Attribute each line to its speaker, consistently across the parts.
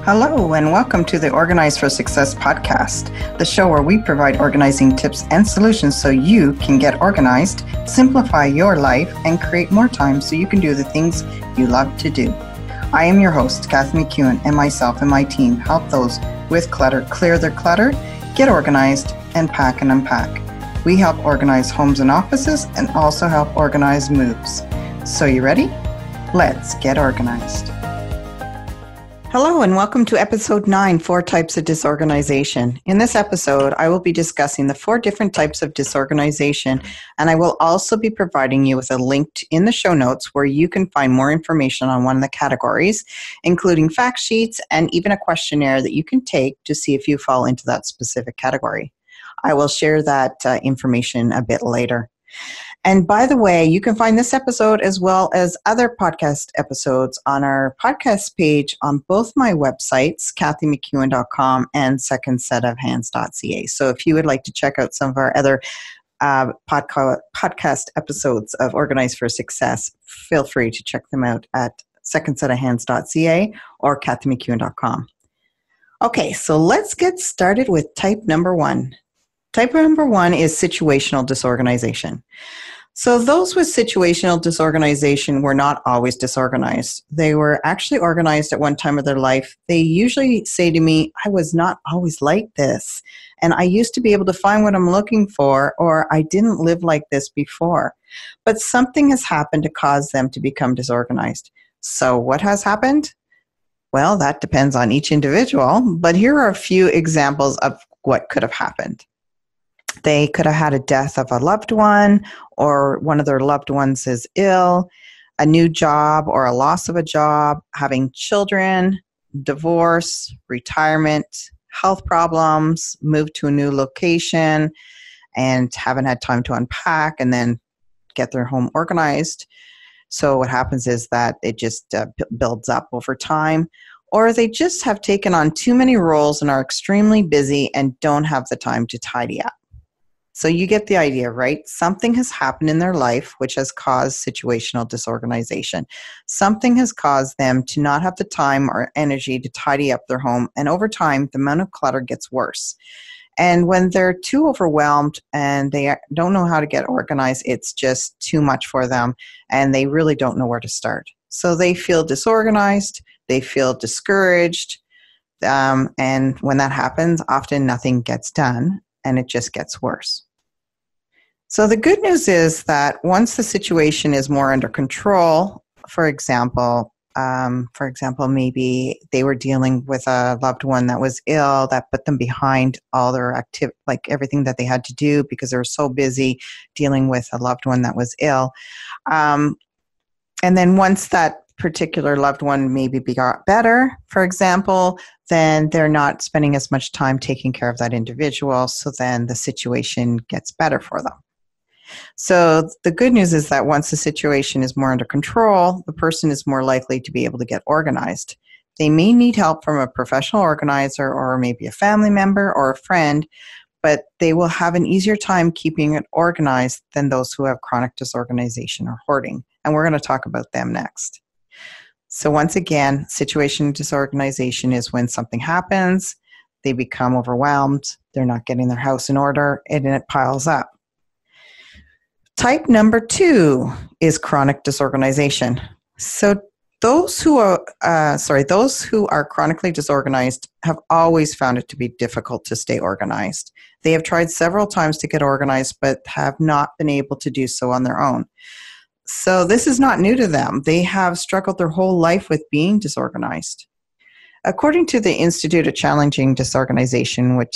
Speaker 1: Hello, and welcome to the Organize for Success podcast, the show where we provide organizing tips and solutions so you can get organized, simplify your life, and create more time so you can do the things you love to do. I am your host, Kathy McEwen, and myself and my team help those with clutter clear their clutter, get organized, and pack and unpack. We help organize homes and offices and also help organize moves. So you ready? Let's get organized. Hello and welcome to episode 9, 4 Types of Disorganization. In this episode, I will be discussing the 4 different types of disorganization, and I will also be providing you with a link in the show notes where you can find more information on one of the categories, including fact sheets and even a questionnaire that you can take to see if you fall into that specific category. I will share that information a bit later. And by the way, you can find this episode as well as other podcast episodes on our podcast page on both my websites, kathymcEwen.com and secondsetofhands.ca. So if you would like to check out some of our other podcast episodes of Organize for Success, feel free to check them out at secondsetofhands.ca or kathymcEwen.com. Okay, so let's get started with type number 1. Type number 1 is situational disorganization. So those with situational disorganization were not always disorganized. They were actually organized at one time of their life. They usually say to me, I was not always like this, and I used to be able to find what I'm looking for, or I didn't live like this before. But something has happened to cause them to become disorganized. So what has happened? Well, that depends on each individual, but here are a few examples of what could have happened. They could have had a death of a loved one, or one of their loved ones is ill, a new job or a loss of a job, having children, divorce, retirement, health problems, move to a new location, and haven't had time to unpack and then get their home organized. So what happens is that it just builds up over time. Or they just have taken on too many roles and are extremely busy and don't have the time to tidy up. So you get the idea, right? Something has happened in their life which has caused situational disorganization. Something has caused them to not have the time or energy to tidy up their home, and over time, the amount of clutter gets worse. And when they're too overwhelmed and they don't know how to get organized, it's just too much for them, and they really don't know where to start. So they feel disorganized, they feel discouraged, and when that happens, often nothing gets done, and it just gets worse. So the good news is that once the situation is more under control, for example, maybe they were dealing with a loved one that was ill, that put them behind all their activity, like everything that they had to do because they were so busy dealing with a loved one that was ill. And then once that particular loved one maybe got better, for example, then they're not spending as much time taking care of that individual, so then the situation gets better for them. So the good news is that once the situation is more under control, the person is more likely to be able to get organized. They may need help from a professional organizer or maybe a family member or a friend, but they will have an easier time keeping it organized than those who have chronic disorganization or hoarding. And we're going to talk about them next. So once again, situation disorganization is when something happens, they become overwhelmed, they're not getting their house in order, and it piles up. Type number 2 is chronic disorganization. So those who are chronically disorganized have always found it to be difficult to stay organized. They have tried several times to get organized, but have not been able to do so on their own. So this is not new to them. They have struggled their whole life with being disorganized. According to the Institute of Challenging Disorganization, which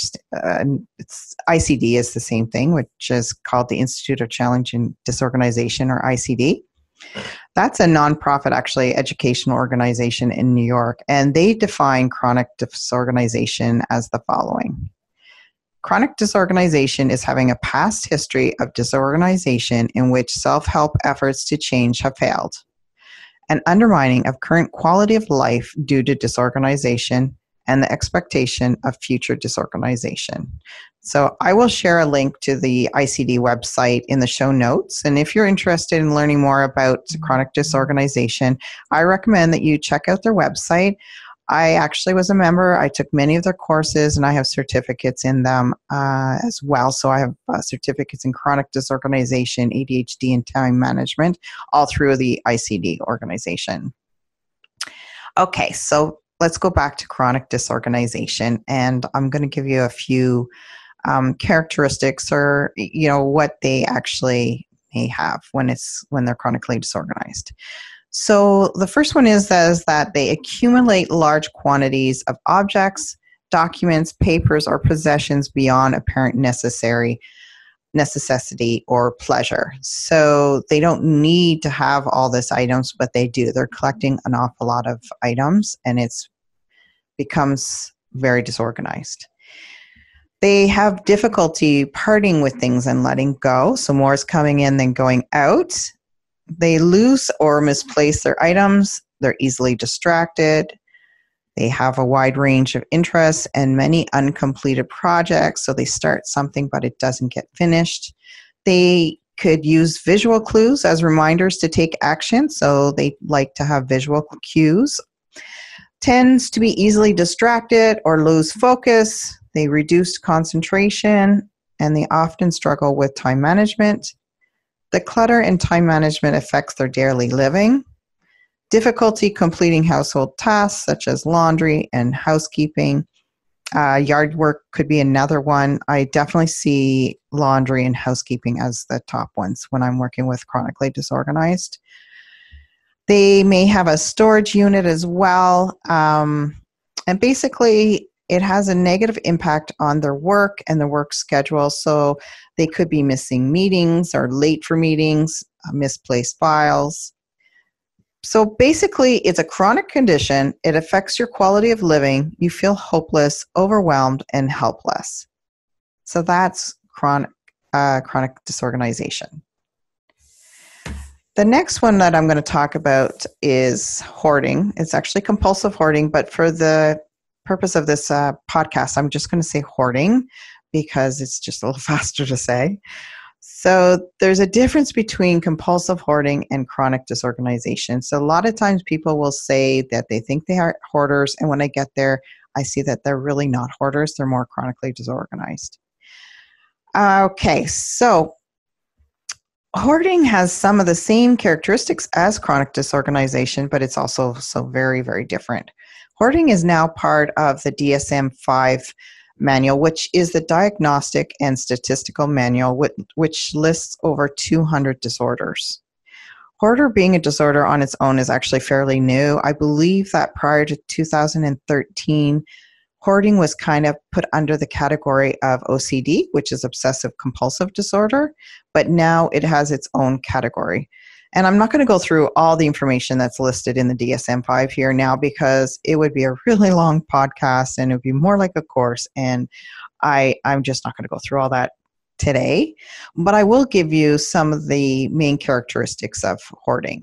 Speaker 1: ICD is the same thing, which is called the Institute of Challenging Disorganization, or ICD. That's a nonprofit, actually, educational organization in New York, and they define chronic disorganization as the following. Chronic disorganization is having a past history of disorganization in which self-help efforts to change have failed. An undermining of current quality of life due to disorganization, and the expectation of future disorganization. So I will share a link to the ICD website in the show notes. And if you're interested in learning more about chronic disorganization, I recommend that you check out their website. I actually was a member. I took many of their courses, and I have certificates in them as well. So I have certificates in chronic disorganization, ADHD, and time management, all through the ICD organization. Okay, so let's go back to chronic disorganization, and I'm going to give you a few characteristics, or what they actually may have when they're chronically disorganized. So the first one is that they accumulate large quantities of objects, documents, papers, or possessions beyond apparent necessity or pleasure. So they don't need to have all these items, but they do. They're collecting an awful lot of items, and it's becomes very disorganized. They have difficulty parting with things and letting go. So more is coming in than going out. They lose or misplace their items. They're easily distracted. They have a wide range of interests and many uncompleted projects. So they start something, but it doesn't get finished. They could use visual clues as reminders to take action. So they like to have visual cues. Tends to be easily distracted or lose focus. They reduce concentration, and they often struggle with time management. The clutter and time management affects their daily living. Difficulty completing household tasks such as laundry and housekeeping. Yard work could be another one. I definitely see laundry and housekeeping as the top ones when I'm working with chronically disorganized. They may have a storage unit as well. And basically, it has a negative impact on their work and their work schedule. So they could be missing meetings or late for meetings, misplaced files. So basically, it's a chronic condition. It affects your quality of living. You feel hopeless, overwhelmed, and helpless. So that's chronic disorganization. The next one that I'm going to talk about is hoarding. It's actually compulsive hoarding, but for the purpose of this podcast, I'm just going to say hoarding because it's just a little faster to say. So there's a difference between compulsive hoarding and chronic disorganization. So a lot of times people will say that they think they are hoarders, and when I get there, I see that they're really not hoarders. They're more chronically disorganized. Okay, so hoarding has some of the same characteristics as chronic disorganization, but it's also so very, very different. Hoarding is now part of the DSM-5 manual, which is the Diagnostic and Statistical Manual, which lists over 200 disorders. Hoarder being a disorder on its own is actually fairly new. I believe that prior to 2013, hoarding was kind of put under the category of OCD, which is obsessive compulsive disorder, but now it has its own category. And I'm not going to go through all the information that's listed in the DSM-5 here now because it would be a really long podcast and it would be more like a course, and I'm just not going to go through all that today. But I will give you some of the main characteristics of hoarding.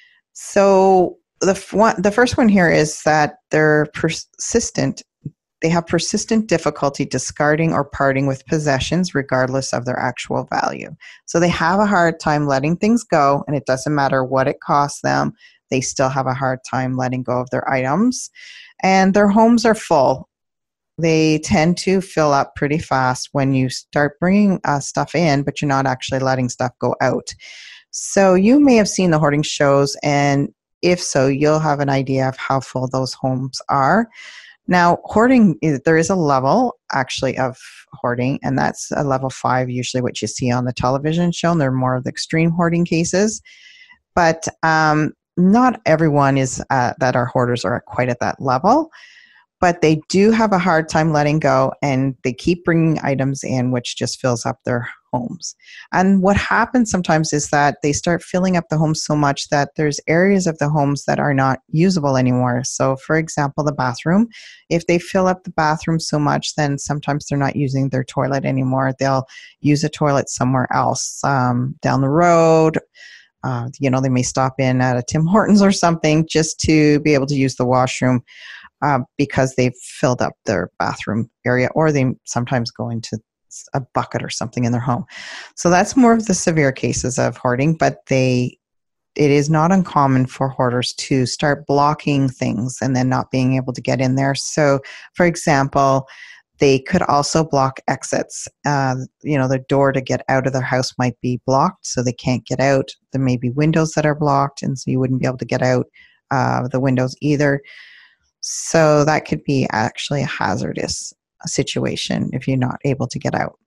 Speaker 1: So the first one here is that they're persistent. They have persistent difficulty discarding or parting with possessions regardless of their actual value. So they have a hard time letting things go, and it doesn't matter what it costs them. They still have a hard time letting go of their items. And their homes are full. They tend to fill up pretty fast when you start bringing stuff in, but you're not actually letting stuff go out. So you may have seen the hoarding shows, and if so, you'll have an idea of how full those homes are. Now, hoarding, there is a level actually of hoarding, and that's a level 5, usually what you see on the television show, and they're more of the extreme hoarding cases. But not everyone is that are hoarders are quite at that level, but they do have a hard time letting go, and they keep bringing items in, which just fills up their homes. And what happens sometimes is that they start filling up the homes so much that there's areas of the homes that are not usable anymore. So for example, the bathroom, if they fill up the bathroom so much, then sometimes they're not using their toilet anymore. They'll use a toilet somewhere else down the road. They may stop in at a Tim Hortons or something just to be able to use the washroom because they've filled up their bathroom area, or they sometimes go into a bucket or something in their home. So that's more of the severe cases of hoarding, but they it is not uncommon for hoarders to start blocking things and then not being able to get in there. So, for example, they could also block exits. The door to get out of their house might be blocked, so they can't get out. There may be windows that are blocked, and so you wouldn't be able to get out the windows either. So that could be actually a hazardous situation if you're not able to get out.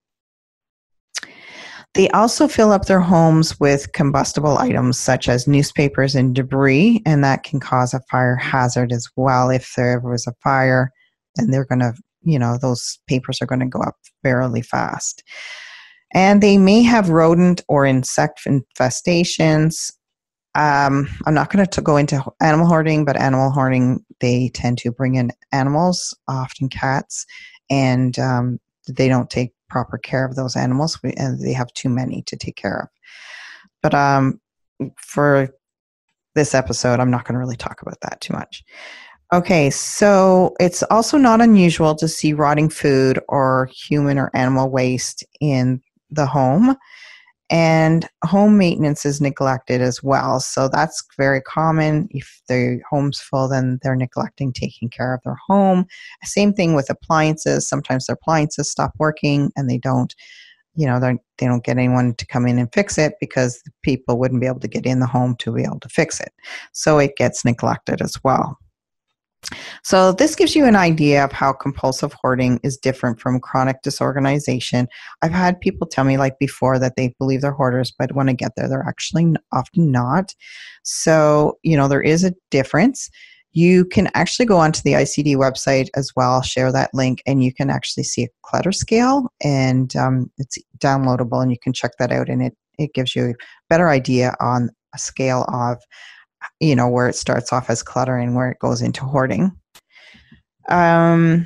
Speaker 1: They also fill up their homes with combustible items such as newspapers and debris, and that can cause a fire hazard as well. If there ever was a fire, then they're going to, those papers are going to go up fairly fast. And they may have rodent or insect infestations. I'm not going to go into animal hoarding, but animal hoarding, they tend to bring in animals, often cats, and they don't take proper care of those animals, and they have too many to take care of. But for this episode, I'm not going to really talk about that too much. Okay, so it's also not unusual to see rotting food or human or animal waste in the home, and home maintenance is neglected as well. So that's very common. If the home's full, then they're neglecting taking care of their home. Same thing with appliances. Sometimes their appliances stop working and they don't, they don't get anyone to come in and fix it because people wouldn't be able to get in the home to be able to fix it. So it gets neglected as well. So this gives you an idea of how compulsive hoarding is different from chronic disorganization. I've had people tell me before that they believe they're hoarders, but when I get there, they're actually often not. So, there is a difference. You can actually go onto the ICD website as well. I'll share that link, and you can actually see a clutter scale, and it's downloadable, and you can check that out, and it gives you a better idea on a scale of where it starts off as clutter and where it goes into hoarding. The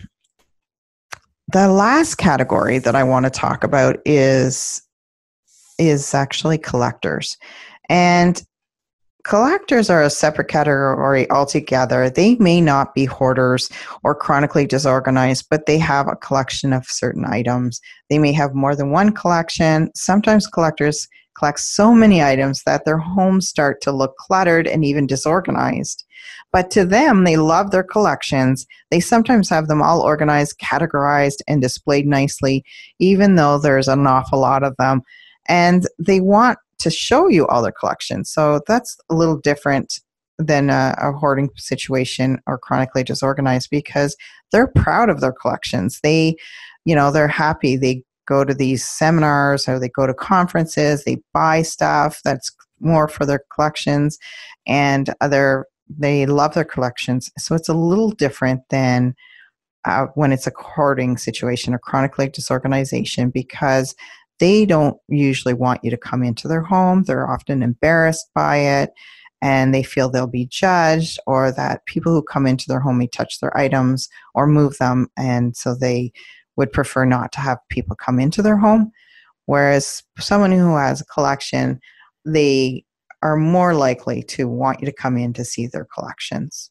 Speaker 1: last category that I want to talk about is actually collectors. And collectors are a separate category altogether. They may not be hoarders or chronically disorganized, but they have a collection of certain items. They may have more than one collection. Sometimes collectors collect so many items that their homes start to look cluttered and even disorganized. But to them, they love their collections. They sometimes have them all organized, categorized, and displayed nicely, even though there's an awful lot of them. And they want to show you all their collections. So that's a little different than a hoarding situation or chronically disorganized, because they're proud of their collections. They're happy. They go to these seminars or they go to conferences, they buy stuff that's more for their collections, and they love their collections. So it's a little different than when it's a hoarding situation or chronically disorganization, because they don't usually want you to come into their home. They're often embarrassed by it, and they feel they'll be judged, or that people who come into their home may touch their items or move them, and so they would prefer not to have people come into their home. Whereas someone who has a collection, they are more likely to want you to come in to see their collections.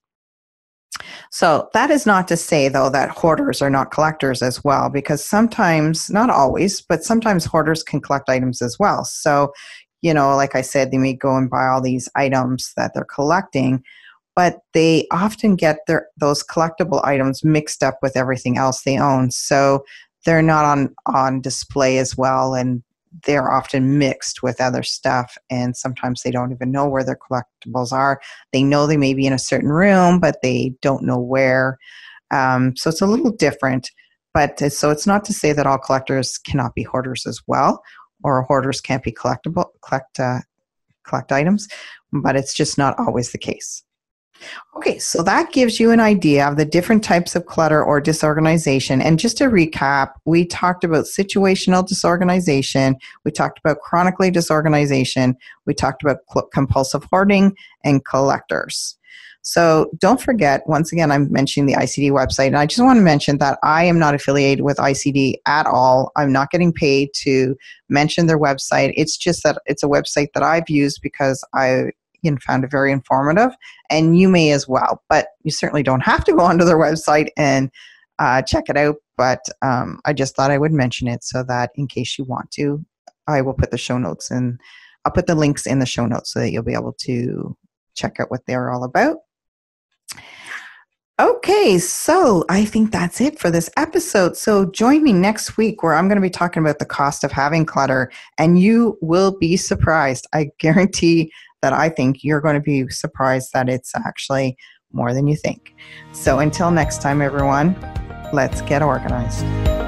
Speaker 1: So that is not to say, though, that hoarders are not collectors as well, because sometimes, not always, but sometimes hoarders can collect items as well. So, like I said, they may go and buy all these items that they're collecting, but they often get those collectible items mixed up with everything else they own. So they're not on display as well, and they're often mixed with other stuff, and sometimes they don't even know where their collectibles are. They know they may be in a certain room, but they don't know where. So it's a little different. So it's not to say that all collectors cannot be hoarders as well, or hoarders can't be collect items, but it's just not always the case. Okay, so that gives you an idea of the different types of clutter or disorganization. And just to recap, we talked about situational disorganization, we talked about chronically disorganization, we talked about compulsive hoarding, and collectors. So don't forget, once again, I'm mentioning the ICD website, and I just want to mention that I am not affiliated with ICD at all. I'm not getting paid to mention their website. It's just that it's a website that I've used because I found it very informative, and you may as well. But you certainly don't have to go onto their website and check it out. But I just thought I would mention it so that in case you want to, I will put the show notes in I'll put the links in the show notes so that you'll be able to check out what they're all about. Okay, so I think that's it for this episode. So join me next week where I'm going to be talking about the cost of having clutter, and you will be surprised. I guarantee that I think you're going to be surprised that it's actually more than you think. So until next time, everyone, let's get organized.